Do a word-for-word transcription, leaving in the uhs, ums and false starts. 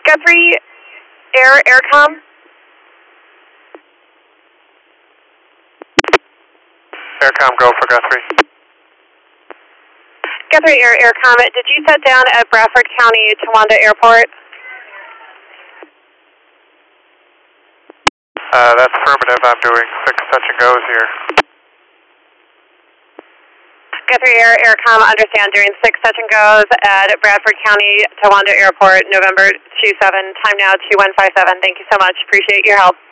Guthrie, Air, Aircom. Aircom, go for Guthrie. Guthrie, Air, Aircom, did you set down at Bradford County, Towanda Airport? Uh, that's affirmative. I'm doing six touch and goes here. Guthrie, Air, Aircom, understand, doing six touch and goes at Bradford County, Towanda Airport, November two seven, time now two one five seven. Thank you so much. Appreciate your help.